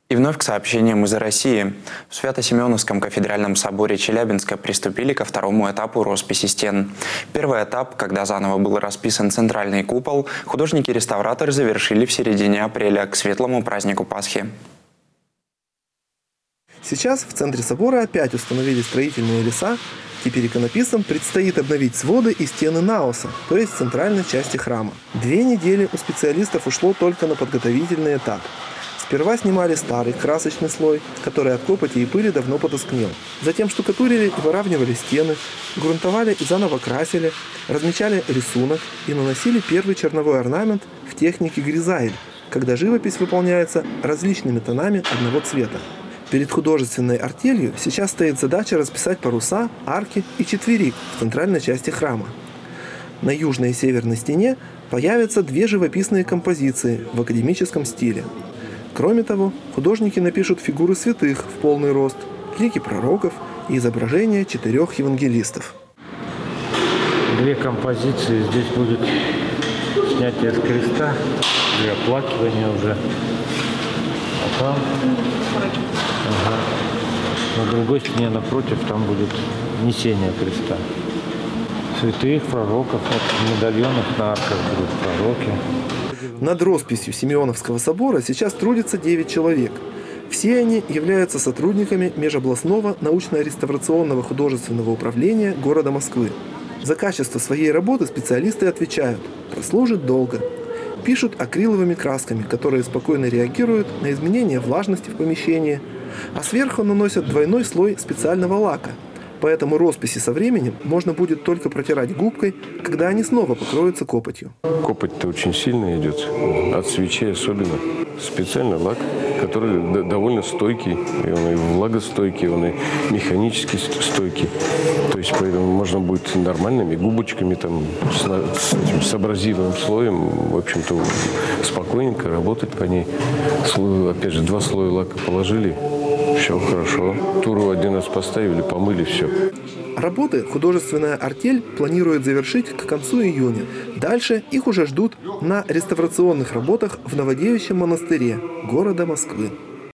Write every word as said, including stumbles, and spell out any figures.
И вновь к сообщениям из России. В Свято-Симеоновском кафедральном соборе Челябинска приступили ко второму этапу росписи стен. Первый этап, когда заново был расписан центральный купол, художники-реставраторы завершили в середине апреля, к светлому празднику Пасхи. Сейчас в центре собора опять установили строительные леса. Теперь иконописцам предстоит обновить своды и стены наоса, то есть центральной части храма. Две недели у специалистов ушло только на подготовительный этап. Сперва снимали старый красочный слой, который от копоти и пыли давно потускнел. Затем штукатурили и выравнивали стены, грунтовали и заново красили, размечали рисунок и наносили первый черновой орнамент в технике гризайль, когда живопись выполняется различными тонами одного цвета. Перед художественной артелью сейчас стоит задача расписать паруса, арки и четверик в центральной части храма. На южной и северной стене появятся две живописные композиции в академическом стиле. Кроме того, художники напишут фигуры святых в полный рост, лики пророков и изображения четырех евангелистов. Две композиции. Здесь будет снятие с креста и оплакивание уже. А там, ага, на другой стене напротив, там будет несение креста. Святых, пророков, вот, медальонов на арках будут пророки. Над росписью Симеоновского собора сейчас трудится девять человек. Все они являются сотрудниками Межобластного научно-реставрационного художественного управления города Москвы. За качество своей работы специалисты отвечают: прослужит долго. Пишут акриловыми красками, которые спокойно реагируют на изменения влажности в помещении, а сверху наносят двойной слой специального лака. Поэтому росписи со временем можно будет только протирать губкой, когда они снова покроются копотью. Копоть-то очень сильно идет, от свечей особенно. Специальный лак, который довольно стойкий, и он и влагостойкий, он и механически стойкий. То есть поэтому можно будет нормальными губочками, там, с, с, этим, с абразивным слоем, в общем-то, спокойненько работать по ней. Слой, опять же, два слоя лака положили. Все хорошо. Туру один раз поставили, помыли, все. Работы художественная артель планирует завершить к концу июня. Дальше их уже ждут на реставрационных работах в Новодевичьем монастыре города Москвы.